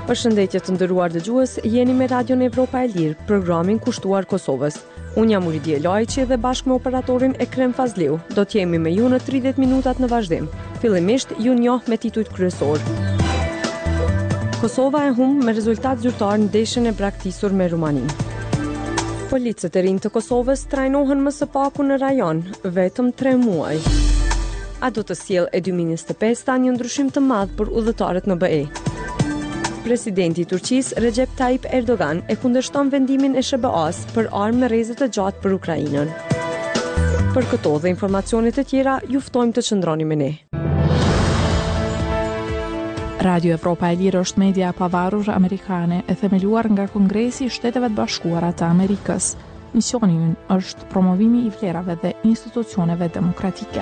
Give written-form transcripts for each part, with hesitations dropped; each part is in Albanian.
Përshëndetje të nderuar dëgjues, jeni me Radion Evropa e Lirë, programin kushtuar Kosovës. Unë jam Uridie Lajçi dhe bashkë me operatorin Ekrem Fazliu do të jemi me ju në 30 minutat në vazhdim. Fillimisht ju njoh me titujt kryesor. Kosova e humb me rezultat zyrtar në ndeshjen e braktisur me Rumaninë. Policët e rinj të Kosovës trajnohen më së paku në rajon, vetëm 3 muaj. A do të sjellë e 2025 një ndryshim të madh për udhëtarët në BE? Presidenti i Turqisë Recep Tayyip Erdogan e kundërshton vendimin e SBA-s për armë me rrezë të gjatë për Ukrainën. Për këto dhe informacione të tjera, ju ftojmë të qëndroni me ne. Radio Evropa e Lirë është media e pavarur amerikane e themeluar nga Kongresi i Shteteve të Bashkuara të Amerikës. Misioni i ynë është promovimi i vlerave dhe institucioneve demokratike.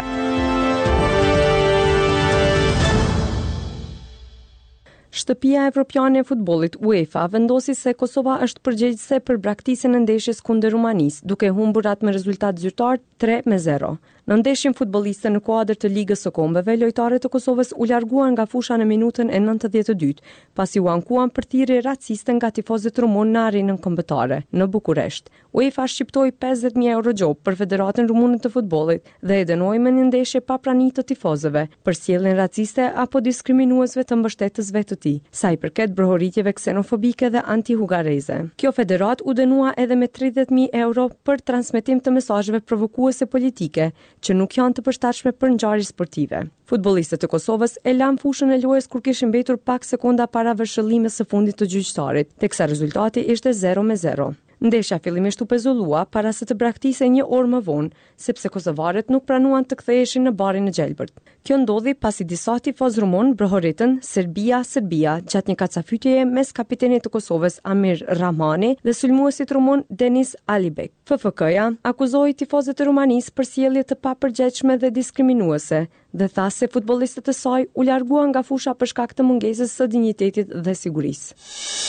Shtëpia Evropiane e Futbollit UEFA vendosi se Kosova është përgjegjëse për braktisjen e ndeshjes kundër Rumanisë, duke humbur atë me rezultat zyrtar 3-0. Në ndeshjen futbolliste në kuadër të Ligës së Kombeve, lojtarët e Kosovës u larguan nga fusha në minutën e 92, pasi u ankuan për thirrje raciste nga tifozët rumun në arenën kombëtare në Bukuresht. UEFA shqiptoi 50.000 euro gjop për Federatën Rumune të Futbollit dhe e dënoi me një ndeshje pa prani të tifozëve për sjelljen raciste apo diskriminuesve të mbështetësve të tij, sa i përket brohoritjeve ksenofobike dhe anti-hugareze. Kjo federat u dënua edhe me 30.000 euro për transmetim të mesazheve provokuese politike që nuk janë të përshtatshme për ngjarje sportive. Futbollistët e Kosovës e lanë fushën e lojës kur kishin mbetur pak sekonda para vëshëllimit së fundit të gjyqtarit, teksa rezultati ishte 0-0. Ndeshja fillimisht u pezullua para se të braktise një orë më vonë, sepse kosovarët nuk pranuan të ktheheshin në barin e Gjelbërt. Kjo ndodhi pasi disa tifoz rumun brohoritën Serbia gjatë një kacafytjeje mes kapitenit të Kosovës Amir Rahmani dhe sulmuesit rumun Denis Alibek. FFK-ja akuzoi tifozët e Rumanisë për sjellje të papërgjegjshme dhe diskriminuese dhe tha se futbollistët e saj u larguan nga fusha për shkak të mungesës së dinjitetit dhe sigurisë.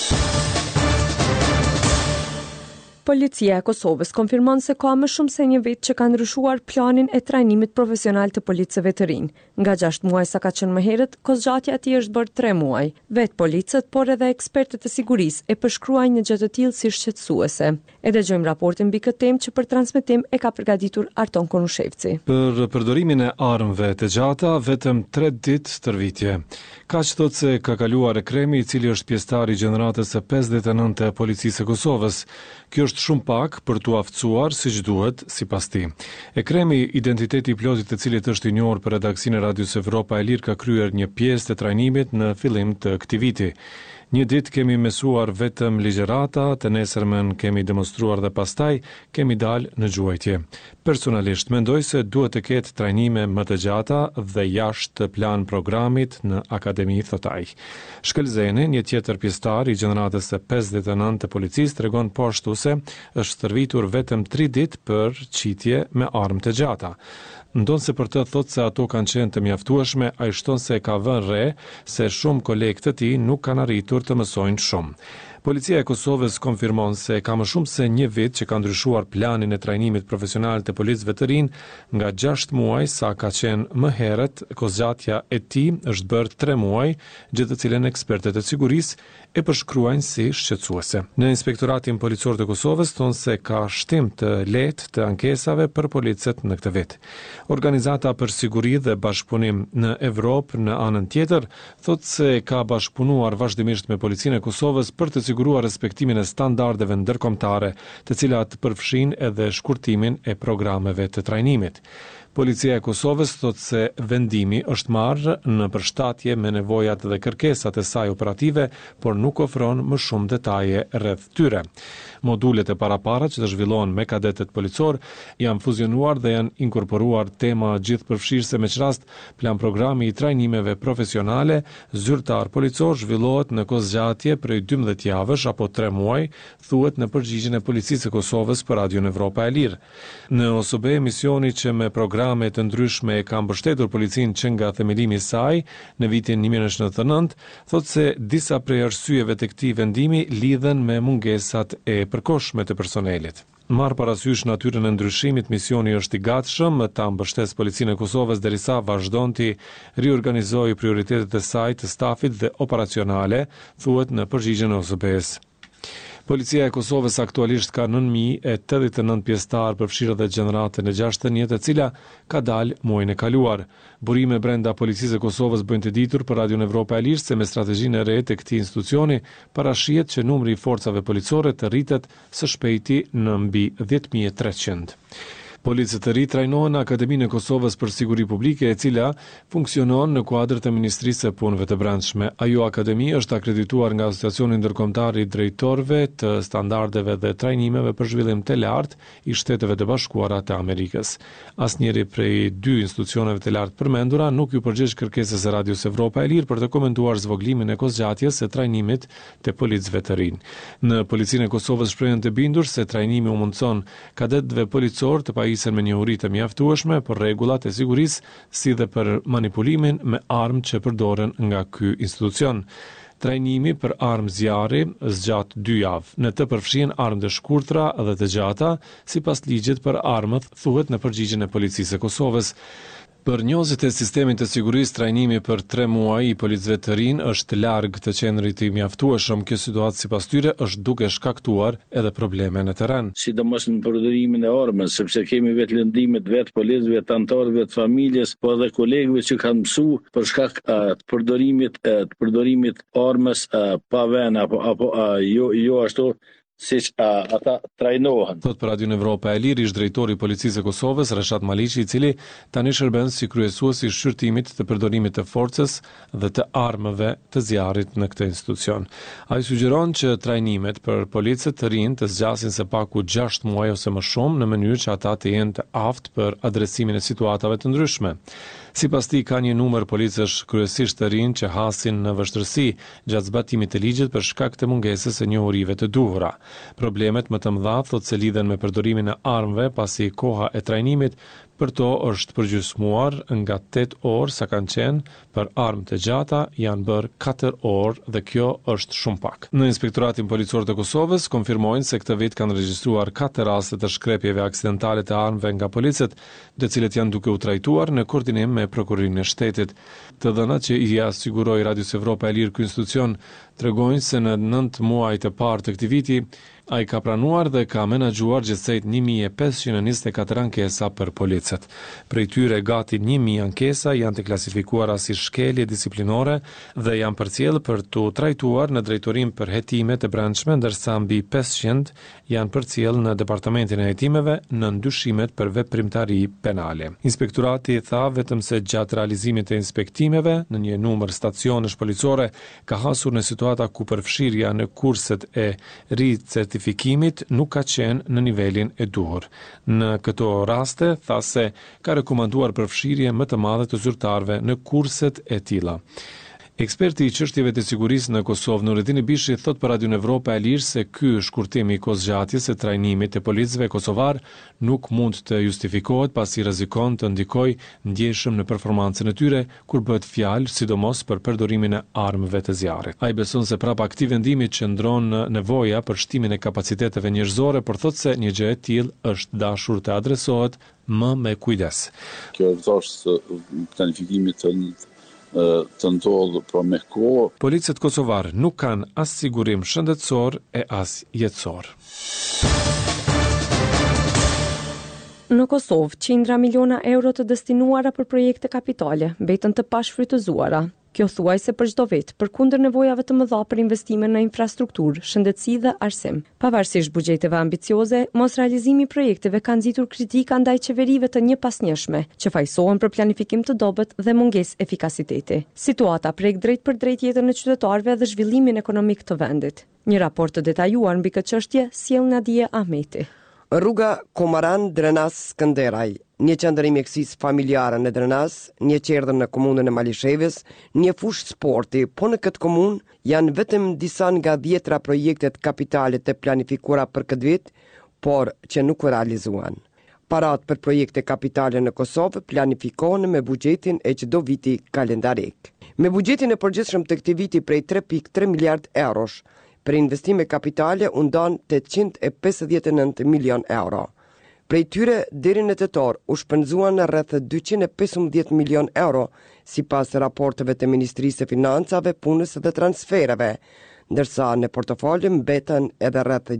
Policia e Kosovës konfirmon se ka më shumë se një vit që ka ndryshuar planin e trajnimit profesional të policëve të rinj. Nga 6 muaj sa ka qenë më herët, kozgjatja e tij është bërë 3 muaj. Vetë policët, por edhe ekspertët e sigurisë e përshkruajnë një gjë të tillë si shqetësuese. E dëgjojmë raportin mbi këtë temë që për transmetim e ka përgatitur Arton Konushevci. Për përdorimin e armëve të gjata, vetëm 3 ditë tërvitje. Kaq thot se ka kaluar Ekremi, i cili është pjesëtar i gjeneratës së 59 të policisë së Kosovës. Kjo është shumë pak për t'u aftësuar siç duhet sipas tij. Ekremi, identiteti i plotit të cilit është i njohur për redaksinë e Radios Evropa e Lirë, ka kryer një pjesë të trajnimit në fillim të këtij viti. Një ditë kemi mësuar vetëm ligjërata, të nesërmen kemi demonstruar dhe pastaj kemi dalë në gjuajtje. Personalisht mendoj se duhet të ketë trajnime më të gjata dhe jashtë plan programit në akademi, thot ai. Shkëlzeni, një tjetër pjesëtar i gjeneratës së 59 të policisë, tregon po ashtu se është stërvitur vetëm 3 ditë për qitje me armë të gjata. Ndonë se për të thot se ato kanë qenë të mjaftueshme, a i shton se ka vënë re se shumë kolegë të tij nuk kanë arritur të mësojnë shumë. Policia e Kosovës konfirmon se ka më shumë se një vit që ka ndryshuar planin e trajnimit profesional të policëve të rinj, nga 6 muaj sa ka qenë më herët, kozgjatja e tij është bërë 3 muaj, gjë të cilën ekspertët e sigurisë e përshkruajnë si shqetësuese. Në Inspektoratin Policor të Kosovës thonë se ka shtim të lehtë të ankesave për policët në këtë vit. Organizata për siguri dhe bashkëpunim në Evropë në anën tjetër thotë se ka bashkëpunuar vazhdimisht me policinë e Kosovës për të siguruar respektimin e standardeve ndërkombëtare, të cilat përfshin edhe shkurtimin e programeve të trajnimit. Policia e Kosovës thotë se vendimi është marrë në përshtatje me nevojat dhe kërkesat e saj operative, por nuk ofron më shumë detaje rreth tyre. Modulet e parapara që të zhvillohen me kadetët policor janë fuzionuar dhe janë inkorporuar tema gjithëpërfshirëse, me qrast plan programi i trajnimeve profesionale zyrtar policor zhvillohet në kozgjatje prej 12 javësh apo 3 muaj, thuhet në përgjigjen e Policisë së Kosovës për Radion Evropa e Lirë. Në OSB, misioni që me programe të ndryshme e ka mbështetur policinë që nga themelimi i saj në vitin 1999, thotë se disa prej arsyeve të këtij vendimi lidhen me mungesat e përkohshme të personelit. Marr parasysh natyrën e ndryshimit, misioni është i gatshëm ta mbështesë Policinë e Kosovës derisa vazhdon të riorganizojë prioritetet e saj të stafit dhe operacionale, thuhet në përgjigjen e OSB-s. Policia e Kosovës aktualisht ka 9.089 pjesëtar përfshirë dhe gjeneratën e 61, e cila ka dalë muajin e kaluar. Burime brenda Policisë e Kosovës bëjnë të ditur për Radion Evropa e Lirë se me strategjinë e re të këtij institucioni parashihet që numri i forcave policore të rritet së shpejti në mbi 10.300. Policët e ri trajnohen në Akademinë e Kosovës për Siguri Publike, e cila funksionon në kuadër të Ministrisë së Punëve të Brendshme. Ajo akademi është akredituar nga Asociacioni Ndërkombëtar i Drejtorëve të Standardeve dhe Trajnimeve për Zhvillim të Lartë i Shteteve të Bashkuara të Amerikës. Asnjëri prej dy institucioneve të lartë përmendura nuk ju përgjigj kërkesës së Radios Evropa e Lirë për të komentuar zvoglimin e kohëzgjatjes së trajnimit të policëve të rinj. Në Policinë e Kosovës shprehen të bindur se trajnimi u mundson kadetëve policor të pajisen me njohuri të mjaftueshme për rregullat e sigurisë, si dhe për manipulimin me armë që përdoren nga ky institucion. Trajnimi për armë zjarri zgjat 2 javë. Në të përfshihen armë të shkurtra dhe të gjata, sipas ligjit për armët, thuhet në përgjigjen e Policisë së Kosovës. Për njohësit e sistemit të sigurisë, trajnimi për 3 muaj i policëve të rinj është larg të qendrit i mjaftueshëm. Kjo situatë sipas tyre është duke shkaktuar edhe probleme në terren. Sidomos në përdorimin e armës, sepse kemi vetë lëndimet vetë policëve, të anëtarëve të familjes, po edhe kolegëve që kanë mësuar për shkak të përdorimit armës pa vend apo jo ashtu siç ata trajnohen. Thot për Radion Evropa e Lirë ish drejtori i Policisë së Kosovës, Reshat Maliqi, i cili tani shërben si kryesues i shqyrtimit të përdorimit të forcës dhe të armëve të zjarrit në këtë institucion. Ai sugjeron që trajnimet për policët të rinj të zgjasin së paku 6 muaj ose më shumë në mënyrë që ata të jenë të aftë për adresimin e situatave të ndryshme. Sipas tij ka një numër policësh kryesisht të rinj që hasin në vështirësi gjatë zbatimit të ligjit për shkak të mungesës së njohurive të duhura. Problemet më të mëdha thotë se lidhen me përdorimin e armëve, pasi koha e trajnimit për to është përgjysmuar nga 8 orë sa kanë qenë, për armë të gjata janë bërë 4 orë dhe kjo është shumë pak. Në Inspektoratin Policor të Kosovës konfirmojnë se këtë vit kanë regjistruar 4 raste të shkrepjeve aksidentale të armëve nga policët, të cilët janë duke u trajtuar në koordinim me Prokurorinë e Shtetit. Të dhënat që i asiguroi Radios Evropa e Lirë ky institucion tregojnë se në 9 muaj të parë të këtij viti ai ka pranuar dhe ka menaxhuar gjithsejt 1524 ankesa për policët. Prej tyre gati 1000 ankesa janë të klasifikuara si shkelje disiplinore dhe janë përcjellë për të trajtuar në drejtorim për hetime të brendshme, ndërsa mbi 500 janë përcjellë në departamentin e hetimeve në ndyshimet për veprimtari penale. Inspektorati tha vetëm se gjatë realizimit të inspektimeve në një numër stacionesh policore ka hasur në situata ku përfshirja në kurset e ricertifikimit nuk ka qenë në nivelin e duhur. Në këto raste, tha se ka rekomanduar përfshirje më të madhe të zyrtarëve në kurset e tilla. Eksperti i çështjeve të sigurisë në Kosovë, Nurettin Bishi, thot për Radion Evropa e Lirë se ky shkurtim i kohëzgjatjes së trajnimit të policëve kosovar nuk mund të justifikohet pasi rrezikon të ndikojë ndjeshëm në performancën e tyre kur bëhet fjalë sidomos për përdorimin e armëve të zjarrit. Ai beson se prapa këtij vendimi qëndron në nevoja për shtimin e kapaciteteve njerëzore, por thot se një gjë e tillë është dashur të adresohet më me kujdes. Kjo është planifikimi të ndodhë pra me kohë. Policët kosovar nuk kanë as sigurim shëndetësor e as jetësor. Në Kosovë, qindra miliona euro të destinuara për projekte kapitale mbetën të pashfrytëzuara. Kjo thuajse për çdo vit, përkundër nevojave të mëdha për investime në infrastrukturë, shëndetësi dhe arsim. Pavarësisht buxheteve ambicioze, mos realizimi i projekteve ka nxitur kritika ndaj qeverive të njëpasnjëshme, që fajsohen për planifikim të dobët dhe mungesë efikasiteti. Situata prek drejt për drejt jetën e qytetarëve dhe zhvillimin ekonomik të vendit. Një raport të detajuar mbi këtë çështje sjell Nadia Ahmeti. Rruga Komaran Drenas Skënderaj, një qendër mjekësisë familjare në Drenas, një qerdhër në komunën e Malishevës, një fushë sporti, po në këtë komunë janë vetëm disa nga 10 projektet kapitale të planifikuara për këtë vit, por që nuk u realizuan. Parat për projekte kapitale në Kosovë planifikohen me buxhetin e çdo viti kalendarik. Me buxhetin e përgjithshëm të këtij viti prej 3.3 miliard eurosh, për investime kapitale u ndan 859 milion euro. Prej tyre, deri në tetor, u shpenzuan rreth 215 milion euro, sipas raporteve të Ministrisë së Financave, Punës dhe Transfereve, ndërsa në portofolë mbeten edhe rreth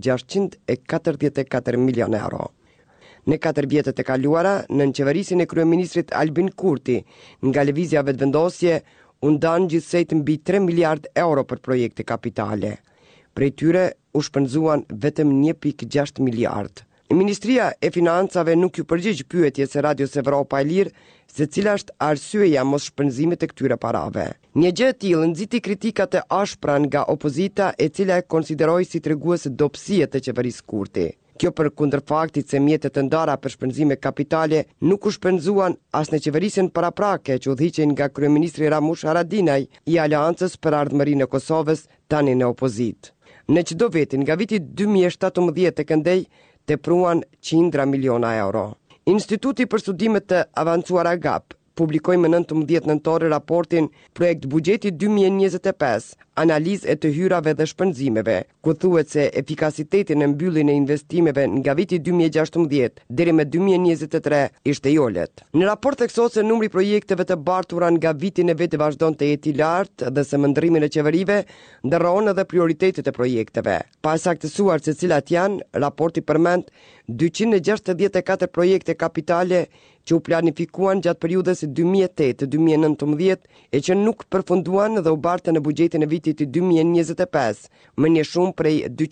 644 milion euro. Në 4 vjetët e kaluara, në qeverisin e kryeministrit Albin Kurti, nga lëvizja vetëvendosje, u ndan gjithsej mbi 3 miliard euro për projekte kapitale. Prej tyre u shpenzuan vetëm 1.6 miliard. Ministria e Financave nuk ju përgjigj pyetjes së Radios Evropa e Lirë se cila është arsyeja mos shpenzimit të këtyre parave. Një gjë e tillë nxiti kritikat e ashpra nga opozita, e cila e konsideroi si treguese dobësie të qeverisë Kurti. Kjo për kundër faktit se mjetet e ndara për shpenzime kapitale nuk u shpenzuan as në qeverisjen paraprake që udhëhiqen nga kryeministri Ramush Haradinaj i Aleancës për Ardhmërinë e Kosovës, tani në opozit. Në çdo vit nga viti 2017 tek ndej tepruan qindra miliona euro. Instituti për studimet të avancuara GAP publikoi më 19 nëntor raportin Projekt Buxheti 2025, analizë e të hyrave dhe shpenzimeve, ku thuhet se efikasiteti në mbylljen e investimeve nga viti 2016 deri me 2023 ishte i ulët. Në raport theksohet se numri i projekteve të bartura nga viti në vit vazhdon të jetë i lartë dhe se mëndrimin e qeverive ndërron edhe prioritetet e projekteve. Pa saktësuar se cilat janë, raporti përmend 264 projekte kapitale që u planifikuan gjatë periudhës 2008-2019 e që nuk përfunduan dhe u bartën në buxhetin e vitit 2025, më një shumë prej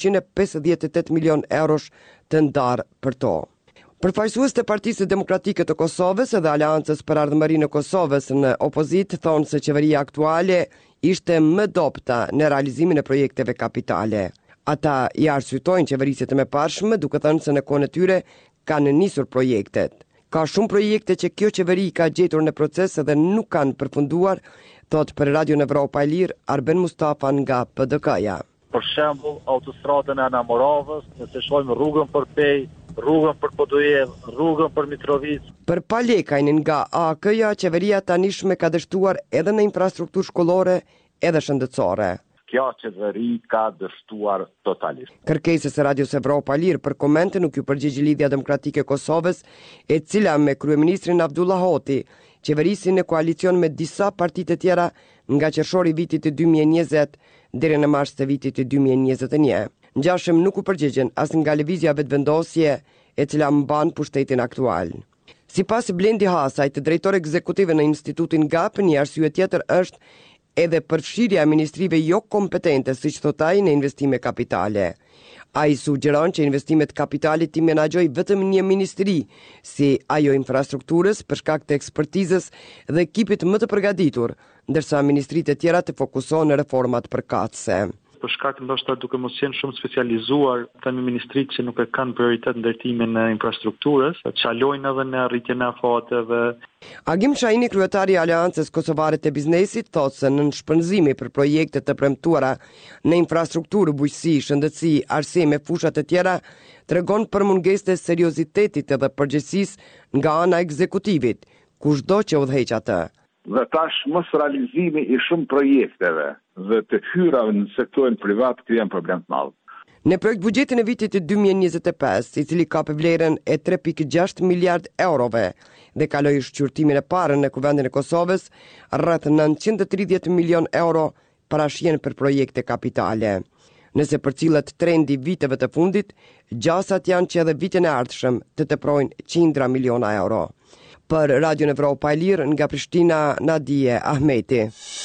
258 milion eurosh të ndarë për to. Përfaqësues të Partisë Demokratike të Kosovës dhe Aleancës për Ardhmërinë e Kosovës në opozit thonë se qeveria aktuale ishte më dobta në realizimin e projekteve kapitale. Ata i arsytojnë qeverisjet e mëparshme duke thënë se në kohën e tyre kanë nisur projektet. Ka shumë projekte që kjo qeveri ka gjetur në proces dhe nuk kanë përfunduar, thot për Radio Evropa e Lirë Arben Mustafa nga PDK-ja. Për shembull, autostradën e Anamoravës, nëse shohim rrugën për Pej, rrugën për Podujev, rrugën për Mitrovic. Për palekajn nga AK-ja, qeveria tanishme ka dështuar edhe në infrastrukturë shkollore edhe shëndetësore. Kjo qeveri ka dështuar totalisht. Kërkesës së Radios Evropa e Lirë për komente nuk ju përgjigj Lidhja Demokratike e Kosovës, e cila me kryeministrin Abdullah Hoti qeverisin në koalicion me disa partitë të tjera nga qershori i vitit 2020 deri në mars të vitit 2021. Ngjashëm nuk u përgjigjen as nga lëvizja vetëvendosje e cila mban pushtetin aktual. Sipas Blendi Hasaj, drejtor ekzekutive në Institutin GAP, një arsye tjetër është edhe përfshirja e ministrive jo kompetente, siç thot ai, në investime kapitale. Ai sugjeron që investimet kapitale t'i menaxhojë vetëm një ministri, si ajo infrastrukturës, për shkak të ekspertizës dhe ekipit më të përgatitur, ndërsa ministritë e tjera të fokusohen në reformat përkatëse. Për shkak ndoshta duke mos qenë shumë specializuar tani ministritë që nuk e kanë prioritet ndërtimin e infrastrukturës, çalojnë edhe në arritjen e afateve. Agim Shahini, kryetari i Aleancës Kosovare të Biznesit, thotë se në shpenzimi për projekte të premtuara në infrastrukturë, bujqësi, shëndetësi, arsime, fusha të tjera, tregon për mungesë të seriozitetit edhe përgjegjësisë nga ana e ekzekutivit, kushdo që udhëheq atë. Dhe tash mos realizimi i shumë projekteve dhe të hyrave në sektorin privat krijon problem të madh. Në projekt buxhetin e vitit 2025, i cili ka për vlerën e 3.6 miliard eurove dhe kaloi shqyrtimin e parë në Kuvendin e Kosovës, rreth 930 milion euro parashjen për projekte kapitale. Nëse përcillet trendi viteve të fundit, gjasat janë që edhe vitin e ardhshëm të teprojnë qindra miliona euro. Për Radio Evropa e Lirë nga Prishtina, Nadije Ahmeti.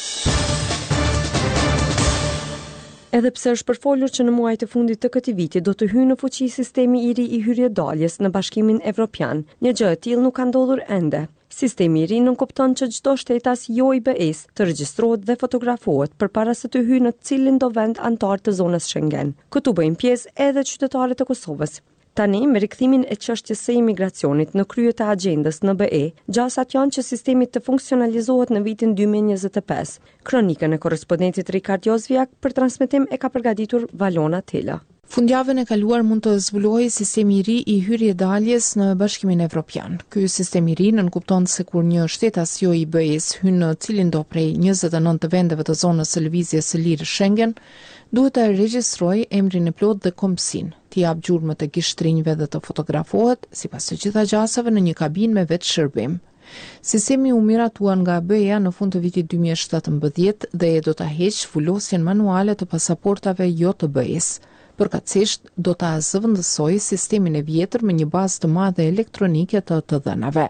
Edhe pse është përfolur që në muajt e fundit të këtij viti do të hyjë në fuqi sistemi i ri i hyrjedaljes në Bashkimin Evropian, një gjë e tillë nuk ka ndodhur ende. Sistemi i ri nënkupton që çdo shtetas jo i BE-s të regjistrohet dhe fotografohet përpara se të hyjë në cilin do vend antar të zonës Schengen. Këtu bëjnë pjesë edhe qytetarët e Kosovës. Tani, me rikthimin e çështjes së imigracionit në krye të agjendës në BE, gjasat janë që sistemi të funksionalizohet në vitin 2025. Kronikën e korrespondentit Rikard Jozviak për transmetim e ka përgatitur Valona Tela. Fundjavën e kaluar mund të zbulohej sistemi i ri i hyrjedaljes në Bashkimin Evropian. Ky sistem i ri nënkupton se kur një shtetas jo i BE-s hyn në cilin do prej 29 të vendeve të zonës së lëvizjes së lirë Schengen, duhet të regjistrojë emrin e plot dhe kombësinë, të jap gjurmët e gishtrinjve dhe të fotografohet sipas të gjitha gjasave në një kabinë me vetë shërbim. Sistemi u miratuan nga BE-ja në fund të vitit 2017 dhe do ta heqë vulosjen manuale të pasaportave jo të BE-s. Përkatësisht do ta zëvendësojë sistemin e vjetër me një bazë të madhe elektronike të dhënave.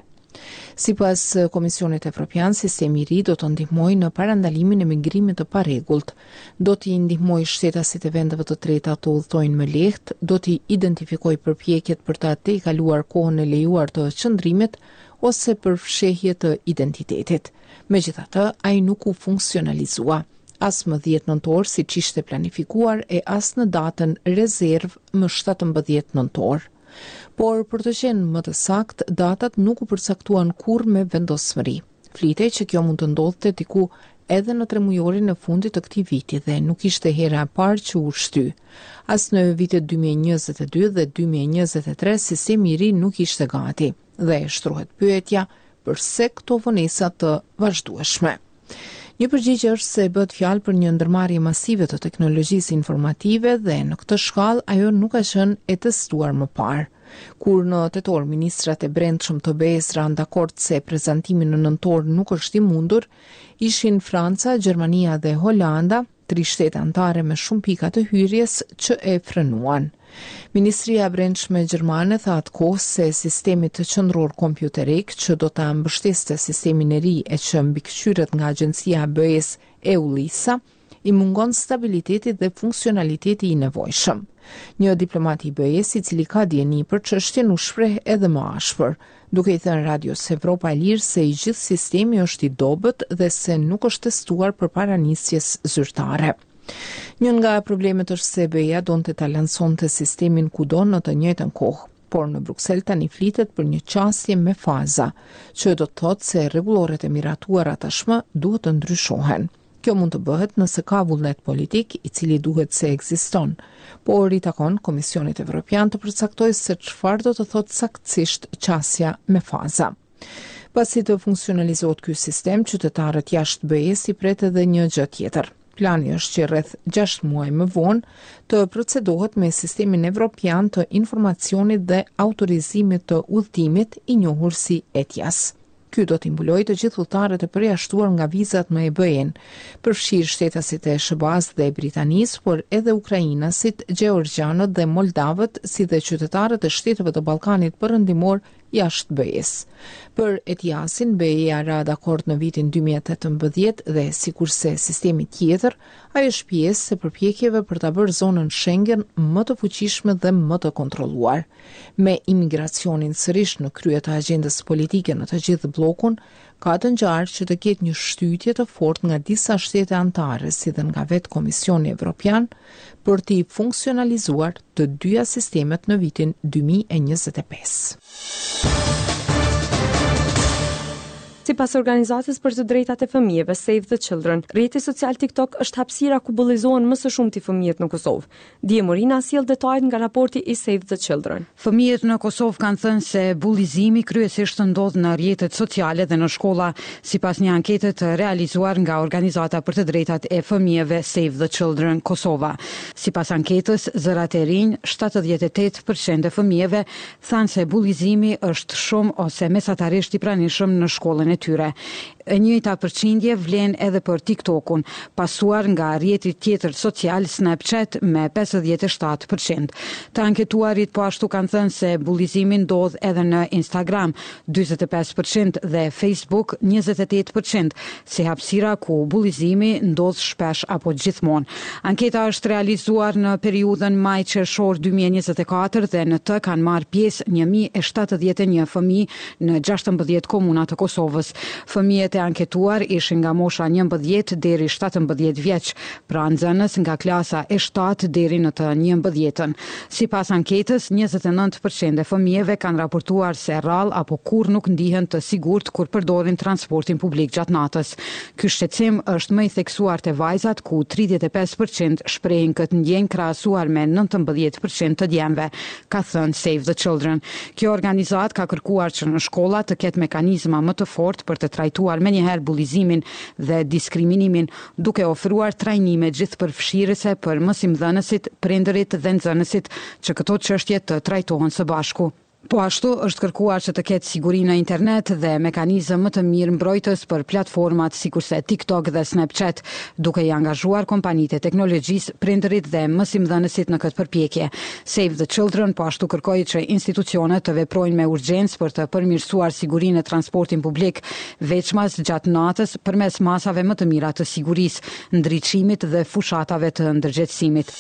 Sipas Komisionit Evropian, sistemi i ri do të ndihmojë në parandalimin e migrimit të parregullt, do t'i ndihmojë shtetasit e vendeve të treta të udhtojnë më lehtë, do t'i identifikojë përpjekjet për të tejkaluar kohën e lejuar të qëndrimit ose për fshehje të identitetit. Megjithatë, ai nuk u funksionalizua as më 10 nëntor siç ishte planifikuar e as në datën rezerv më 17 nëntor. Por për të qenë më të saktë, datat nuk u përcaktuan kurrë me vendosmëri. Flitej që kjo mund të ndodhte diku edhe në tremujorin e fundit të këtij viti dhe nuk ishte hera e parë që u shty. As në vitet 2022 dhe 2023 sistemi i ri nuk ishte gati dhe shtrohet pyetja pse këto vonesa të vazhdueshme. Një përgjigje është se bëhet fjalë për një ndërmarrje masive të teknologjisë informative dhe në këtë shkallë ajo nuk ka qenë e testuar më parë. Kur në tetor ministrat e brendshëm të BE-s ranë dakord se prezantimi në nëntor nuk është i mundur, ishin Franca, Gjermania dhe Holanda, 3 shtete anëtare me shumë pika të hyrjes që e frenuan. Ministria e Brendshme gjermane tha atkoh se sistemi të qendror kompjuterik që do ta mbështeste sistemin e ri e që mbikëqyret nga agjencia e BE-s EULISA i mungon stabiliteti dhe funksionaliteti i nevojshëm. Një diplomat i BE-s i cili ka dieni për çështjen u shpreh edhe më ashpër, duke i thënë Radios Evropa e Lirë se i gjithë sistemi është i dobët dhe se nuk është testuar përpara nisjes zyrtare. Një nga problemet është se BE-ja donte ta lansonte sistemin kudo në të njëjtën kohë, por në Bruksel tani flitet për një qasje me faza, që do të thotë se rregulloret e miratuara tashmë duhet të ndryshohen. Kjo mund të bëhet nëse ka vullnet politik i cili duhet se ekziston, por i takon Komisionit Evropian të përcaktojë se çfarë do të thotë saktësisht qasja me faza. Pasi të funksionalizohet ky sistem, qytetarët jashtë BE-s i pret edhe një gjë tjetër. Plani është që rreth 6 muaj më vonë të procedohet me sistemin evropian të informacionit dhe autorizimit të udhëtimit i njohur si ETIAS. Ky do t'i mbulojë të gjithë udhëtarët e përjashtuar nga vizat në EBE-n, përfshirë shtetasit e SBA-s dhe Britanisë, por edhe ukrainasit, gjeorgjanët dhe moldavët, si dhe qytetarët e shteteve të Ballkanit Perëndimor jashtë BE-s. Për ETIAS-in, BE-ja ra dakord në vitin 2018 dhe sikurse sistemi tjetër, ai është pjesë e përpjekjeve për ta bërë zonën Schengen më të fuqishme dhe më të kontrolluar. Me imigracionin sërish në krye të agjendës politike në të gjithë bllokun, ka të ngjarë që të ketë një shtytje të fortë nga disa shtete anëtare, si dhe nga vetë Komisioni Evropian, për t'i funksionalizuar të dyja sistemet në vitin 2025. Sipas organizatës për të drejtat e fëmijëve Save the Children, rrjeti social TikTok është hapësira ku bullizohen më së shumti fëmijët në Kosovë. Dje Morina sjell detajet nga raporti i Save the Children. Fëmijët në Kosovë kanë thënë se bullizimi kryesisht ndodh në rrjetet sociale dhe në shkolla, sipas një ankete të realizuar nga organizata për të drejtat e fëmijëve Save the Children Kosova. Sipas anketës, zërat e rinj, 78% e fëmijëve thanë se bullizimi është shumë ose mesatarisht i pranishëm në shkollën e tyre. E njëjta përqindje vlen edhe për TikTokun, pasuar nga rrjeti tjetër social Snapchat me 57%. Të anketuarit po ashtu kanë thënë se bullizimi ndodh edhe në Instagram 45% dhe Facebook 28%, si hapësira ku bullizimi ndodh shpesh apo gjithmonë. Anketa është realizuar në periudhën maj-qershor 2024 dhe në të kanë marrë pjesë 1071 fëmijë në 16 komuna të Kosovës. Fëmijët e anketuar ishin nga mosha 11 deri 17 vjeç, pra nxënës nga klasa e 7 deri në të 11-ën. Sipas anketës, 29% e fëmijëve kanë raportuar se rrallë apo kurrë nuk ndihen të sigurt kur përdorin transportin publik gjatë natës. Ky shqetësim është më i theksuar te vajzat, ku 35% shprehin këtë ndjenjë krahasuar me 19% të djemve, ka thënë Save the Children. Kjo organizat ka kërkuar që në shkolla të ketë mekanizma më të fortë për të trajtuar menjëherë bullizimin dhe diskriminimin, duke ofruar trajnime gjithëpërfshirëse për mësimdhënësit, prindërit dhe nxënësit që këto çështje të trajtohen së bashku. Po ashtu është kërkuar që të ketë siguri në internet dhe mekanizëm më të mirë mbrojtës për platformat sikurse TikTok dhe Snapchat, duke i angazhuar kompanitë e teknologjisë, prindërit dhe mësimdhënësit në këtë përpjekje. Save the Children po ashtu kërkoi që institucionet të veprojnë me urgjencë për të përmirësuar sigurinë në transportin publik, veçmas gjatë natës përmes masave më të mira të sigurisë, ndriçimit dhe fushatave të ndërgjegjësimit.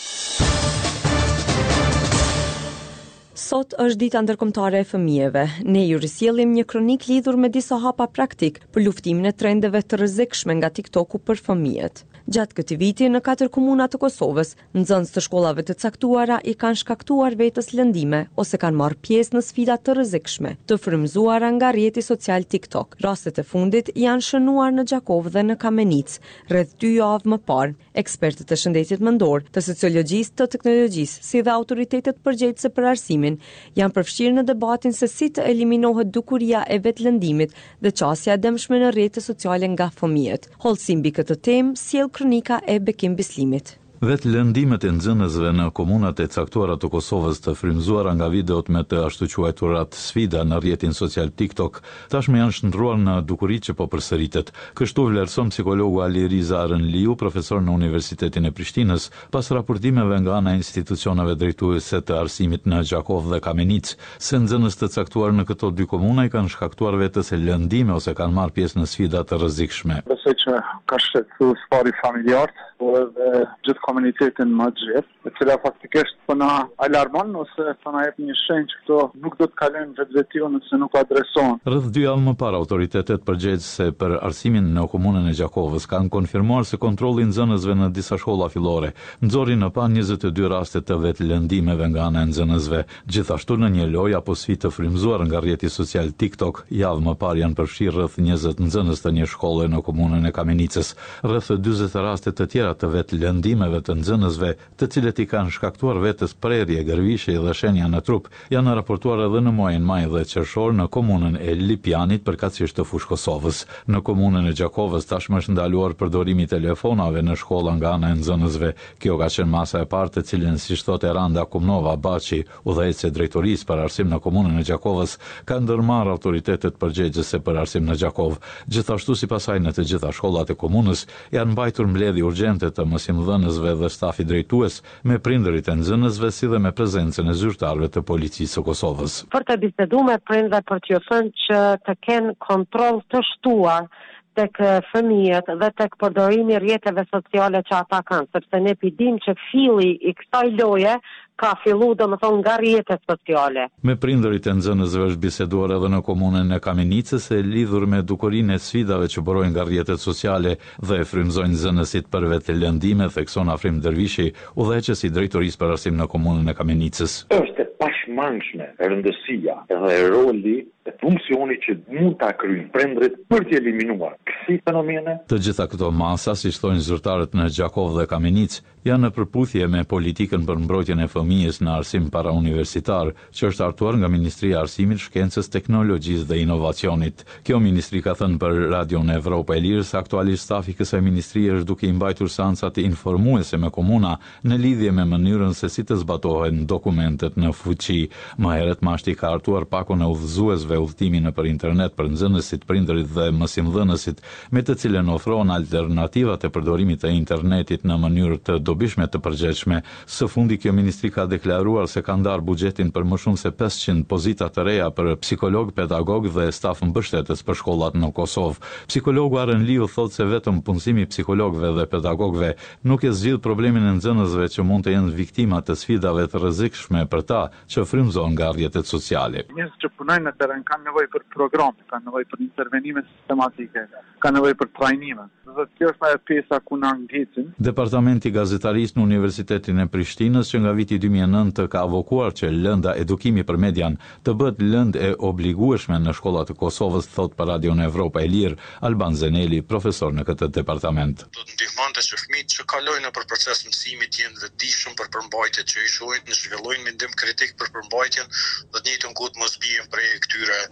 Sot është dita ndërkombëtare e fëmijëve. Ne ju risjellim një kronik lidhur me disa hapa praktik për luftimin e trendeve të rrezikshme nga TikToku për fëmijët. Gjatë këtij viti në 4 komuna të Kosovës, nxënës të shkollave të caktuara i kanë shkaktuar vetes lëndime ose kanë marrë pjesë në sfida të rrezikshme, të frymëzuara nga rrjeti social TikTok. Rastet e fundit janë shënuar në Gjakov dhe në Kamenic, rreth 2 javë më parë. Ekspertët e shëndetit mendor, të sociologjisë, të teknologjisë, si dhe autoritetet përgjegjëse për arsimin, janë përfshirë në debatin se si të eliminohet dukuria e vetlëndimit dhe qasja e dëmshme në rrjetet sociale nga fëmijët. Hollësi mbi këtë temë sjell kronika e Bekim Bislimit. Vetë lëndimet e nxënësve në komunat e caktuara të Kosovës të frymëzuara nga videot me të ashtu quajturat sfida në rrjetin social TikTok, tashmë janë shndruar në dukuri që po përsëritet. Kështu vlerëson psikologu Aliriza Arënliu, profesor në Universitetin e Prishtinës, pas raportimeve nga ana e institucioneve drejtuese të arsimit në Gjakov dhe Kamenic, se nxënës të caktuar në këto 2 komuna i kanë shkaktuar vetes lëndime ose kanë marrë pjesë në sfida të rrezikshme. Besoj që ka shqetësuar sfari familjar, po edhe gjithë komunitetin më gjithë, e cila faktikisht po na alarmon ose po na jep një shenjë që këto nuk do të kalojnë vetveti nëse nuk adresohen. Rreth 2 javë më parë, autoritetet përgjegjëse për arsimin në komunën e Gjakovës kanë konfirmuar se kontrolli i nxënësve në disa shkolla fillore nxori në pa 22 raste të vetlëndimeve nga ana e nxënësve. Gjithashtu në një lojë apo sfidë të frymëzuar nga rrjeti social TikTok, javë më parë janë përfshirë rreth 20 nxënës të një shkolle në komunën e Kamenicës. Rreth 40 raste të tjera të vetlëndimeve të nxënësve, të cilët i kanë shkaktuar vetes prerje, gërvishje dhe shenja në trup, janë raportuar edhe në muajin maj dhe qershor në komunën e Lipjanit, përkatësisht të fushë Kosovës. Në komunën e Gjakovës tashmë është ndaluar përdorimi i telefonave në shkolla nga ana e nxënësve. Kjo ka qenë masa e parë të cilën, siç thotë Randa Kumnova Baçi, udhëheqëse e drejtorisë për arsim në komunën e Gjakovës, ka ndërmarrë autoritetet përgjegjëse për arsim në Gjakov. Gjithashtu sipas saj në të gjitha shkollat e komunës janë mbajtur mbledhje urgjente të mësimdhënësve dhe stafi drejtues me prindërit e nxënësve si dhe me prezencën e zyrtarëve të policisë së Kosovës. Për të biseduar me prindërit për t'ju thënë që të kenë kontroll të shtuar tek fëmijët dhe tek përdorimi i rrjeteve sociale që ata kanë, sepse ne dimë që filli i kësaj loje ka filluar domethënë nga rrjetet sociale. Me prindërit e nxënësve është biseduar edhe në komunën e Kamenicës e lidhur me dukurinë e sfidave që burojnë nga rrjetet sociale dhe e frymëzojnë nxënësit për vetlëndime, thekson Afrim Dervishi, udhëheqës i drejtorisë për arsim në komunën e Kamenicës. Është e pashmangshme rëndësia dhe roli e funksioni që mund ta kryejnë prindërit për të eliminuar kësi fenomene. Të gjitha këto masa, siç thonë zyrtarët në Gjakov dhe Kamenic, janë në përputhje me politikën për mbrojtjen e fëmijës në arsim parauniversitar, që është hartuar nga Ministria e Arsimit, Shkencës, Teknologjisë dhe Inovacionit. Kjo ministri ka thënë për Radion Evropa e Lirë se aktualisht stafi i kësaj ministrie është duke i mbajtur seanca të informuese me komuna në lidhje me mënyrën se si të zbatohen dokumentet në fuqi. Më herët mashti ka hartuar pakon e udhëzuesve udhëtimi nëpër internet për nxënësit, prindërit dhe mësimdhënësit, me të cilën ofrohen alternativat e përdorimit të internetit në mënyrë të dobishme të përgjegjshme. Së fundi kjo ministri ka deklaruar se ka ndarë buxhetin për më shumë se 500 pozita të reja për psikolog, pedagog dhe staf mbështetës për shkollat në Kosovë. Psikologu Arënliu thotë se vetëm punësimi i psikologëve dhe pedagogëve nuk e zgjidh problemin e nxënësve që mund të jenë viktima të sfidave të rrezikshme për ta që frymëzohen nga rrjetet sociale. Njerëz që punojnë në teren kanë nevojë për programe, kanë nevojë për intervenime sistematike, kanë nevojë për trajnime. Dhe kjo është ajo pjesa ku na ngjitsin. Departamenti i Gazetarisë në Universitetin e Prishtinës, që nga viti 2009 ka avokuar që lënda edukimi për median të bëhet lëndë e obligueshme në shkollat e Kosovës, thot për Radion Evropa e Lirë Alban Zeneli, profesor në këtë departament. Do të ndihmonte që fëmijët që kalojnë nëpër proces mësimi të jenë vetëdijshëm për përmbajtjet që i shohin, në zhvillojnë mendim kritik për përmbajtjen dhe të njëjtën kohë mos bien prej këtyre sfidave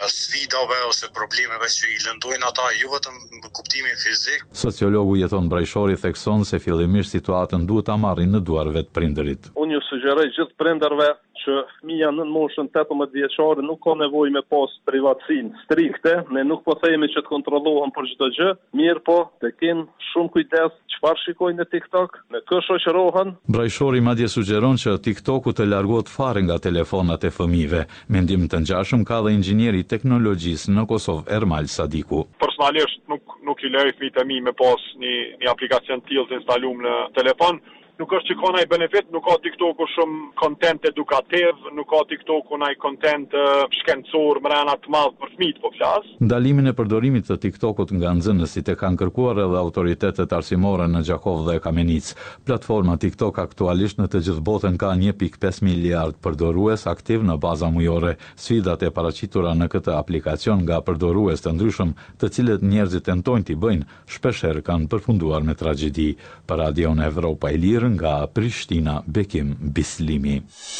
sfidave ose problemeve që i lëndojnë ata jo vetëm në kuptimin fizik. Sociologu Jeton Brajshori thekson se fillimisht situatën duhet ta marrin në duar vetë prindërit. Unë ju sugjeroj gjithë prindërve që fëmia në moshën 18 vjeçare nuk ka nevojë me pas privatësinë strikte, ne nuk po themi që të kontrollohen për çdo gjë, mirë po të kenë shumë kujdes çfarë shikojnë në TikTok, në kë shoqërohen. Brajshori madje sugjeron që TikToku të largohet fare nga telefonat e fëmijëve. Mendim të ngjashëm ka dhe inxhinieri i teknologjisë në Kosovë Ermal Sadiku. Personalisht nuk i lej fëmijët e mi me pas një aplikacion tillë të instaluar në telefon. Nuk është që ka ndaj benefit, nuk ka TikToku shumë content edukativ, nuk ka TikToku ndaj content shkencor mrena të madh për fëmijët po flas. Ndalimin e përdorimit të TikTokut nga nxënësit e kanë kërkuar edhe autoritetet arsimore në Gjakov dhe Kamenic. Platforma TikTok aktualisht në të gjithë botën ka 1.5 miliard përdorues aktiv në baza mujore. Sfidat e paraqitura në këtë aplikacion nga përdorues të ndryshëm, të cilët njerëzit tentojnë t'i bëjnë, shpeshherë kanë përfunduar me tragjedi. Për Radion Evropa e Lirë nga Prishtina, Bekim Bislimi.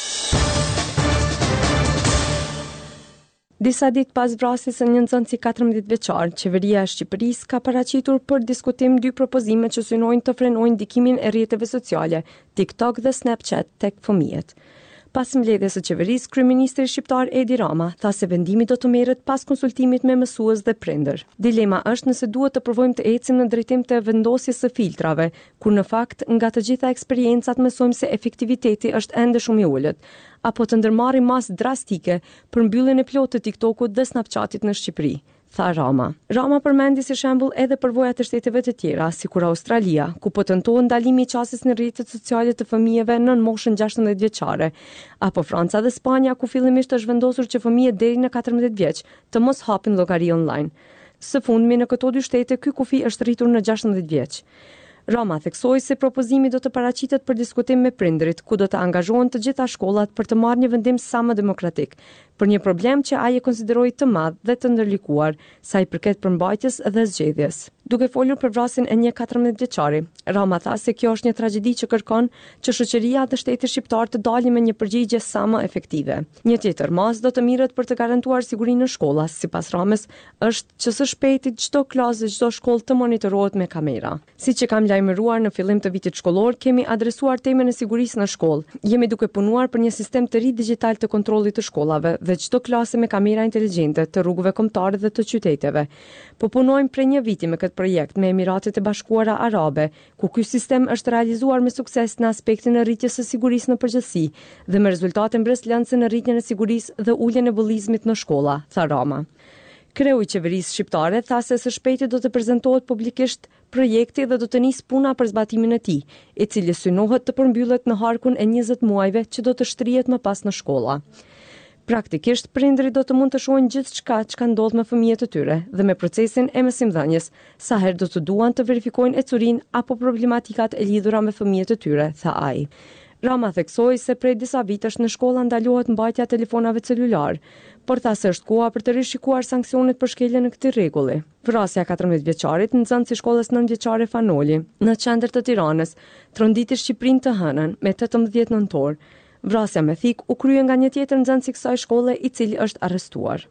Disa ditë pas vrasjes së një nxënësi 14 vjeçar, qeveria e Shqipërisë ka paraqitur për diskutim 2 propozime që synojnë të frenojnë ndikimin e rrjeteve sociale, TikTok dhe Snapchat tek fëmijët. Pas mbledhjes së qeverisë, kryeministri shqiptar Edi Rama tha se vendimi do të merret pas konsultimit me mësues dhe prindër. Dilema është nëse duhet të provojmë të ecim në drejtim të vendosjes së filtrave, kur në fakt nga të gjitha eksperiencat mësojmë se efektiviteti është ende shumë i ulët, apo të ndërmarrim masë drastike për mbylljen e plotë të TikTokut dhe Snapchatit në Shqipëri, tha Rama. Rama përmendi si shembull edhe përvojat e shteteve të tjera, sikur Australia, ku po tentohet ndalimi i qasjes në rrjetet sociale të fëmijëve nën moshën 16 vjeçare, apo Franca dhe Spanja, ku fillimisht është vendosur që fëmijët deri në 14 vjeç të mos hapin llogari online. Së fundmi në këto 2 shtete ky kufi është rritur në 16 vjeç. Rama theksoi se propozimi do të paraqitet për diskutim me prindërit, ku do të angazhohen të gjitha shkollat për të marrë një vendim sa më demokratik, për një problem që ai e konsideroi të madh dhe të ndërlikuar, sa i përket përmbajtjes dhe zgjedhjes. Duke folur për vrasjen e një 14 vjeçari, Rama tha se kjo është një tragjedi që kërkon që shoqëria dhe shteti shqiptar të dalin me një përgjigje sa më efektive. Një tjetër masë do të mirret për të garantuar sigurinë në shkolla, sipas Ramës, është që së shpejti çdo klasë dhe çdo shkollë të monitorohet me kamera. Siç e kam lajmëruar në fillim të vitit shkollor, kemi adresuar temën e sigurisë në shkollë. Jemi duke punuar për një sistem të ri digital të kontrollit të shkollave dhe çdo klasë me kamera inteligjente të rrugëve kombëtare dhe të qyteteve. Po punojmë prej një viti me këtë projekt me Emiratet e Bashkuara Arabe, ku ky sistem është realizuar me sukses në aspektin e rritjes së sigurisë në përgjithësi dhe me rezultate mbreslëndse në rritjen e sigurisë dhe uljen e bullizmit në shkolla, tha Rama. Kreu i qeverisë shqiptare tha se së shpejti do të prezantohet publikisht projekti dhe do të nisë puna për zbatimin e tij, i cili synohet të përmbyllet në harkun e 20 muajve që do të shtrihet më pas në shkolla. Praktikisht, prindërit do të mund të shohin gjithçka që ndodh me fëmijët e tyre dhe me procesin e mësimdhënies, sa herë do të duan të verifikojnë ecurinë apo problematikat e lidhura me fëmijët e tyre, tha ai. Rama theksoi se prej disa vitesh në shkolla ndalohet mbajtja e telefonave celular, por tha se është koha për të rishikuar sanksionet për shkeljen e këtij rregulli. Vrasja 14 vjeçarit nxënës i shkollës 9 vjeçare Fanoli në qendër të Tiranës tronditi Shqipërinë të hënën me 18 nëntor. Vrasja me thik u krye nga një tjetër nxënës i kësaj shkolle i cili është arrestuar.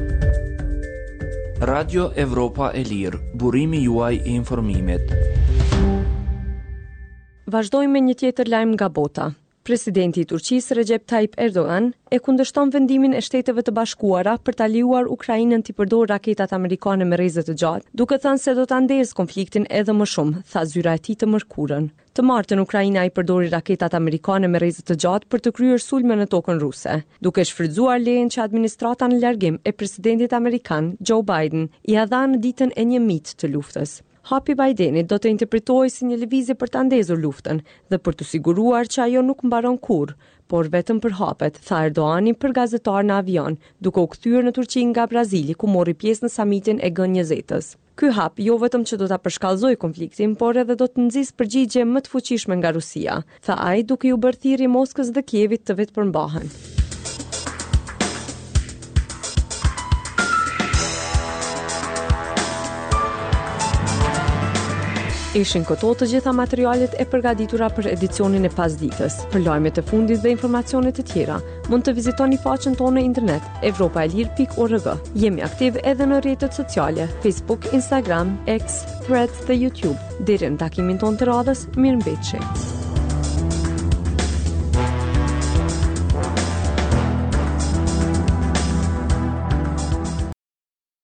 Radio Evropa e Lirë, burimi juaj i informimit. Vazhdojmë me një tjetër lajm nga bota. Presidenti i Turqisë Recep Tayyip Erdogan e kundërshton vendimin e Shteteve të Bashkuara për ta lejuar Ukrainën të përdorë raketat amerikane me rrezë të gjatë, duke thënë se do ta ndezë konfliktin edhe më shumë, tha zyra e tij të mërkurën. Të martën Ukraina i përdori raketat amerikane me rrezë të gjatë për të kryer sulme në tokën ruse, duke shfrytzuar lejen që administrata në largim e presidentit amerikan Joe Biden i ia dha në ditën e një mit të luftës. Hapi Bidenit do të interpretohej si një lëvizje për ta ndezur luftën dhe për të siguruar që ajo nuk mbaron kurrë, por vetëm për hapet, tha Erdoani për gazetar në avion, duke u kthyer në Turqi nga Brazili, ku mori pjesë në samitin e G20-s. Ky hap jo vetëm që do ta përshkallëzojë konfliktin, por edhe do të nxjisë përgjigje më të fuqishme nga Rusia, tha ai duke u bërë thirrje Moskës dhe Kievit të vetë përmbahen. Ishin këto të gjitha materialet e përgatitura për edicionin e pasdites. Për lajmet e fundit dhe informacionet e tjera, mund të vizitoni faqen tonë në internet evropaelir.org. Jemi aktiv edhe në rrjetet sociale, Facebook, Instagram, X, Threads dhe YouTube. Deri në takimin tonë të radhës, mirëmbëjtje.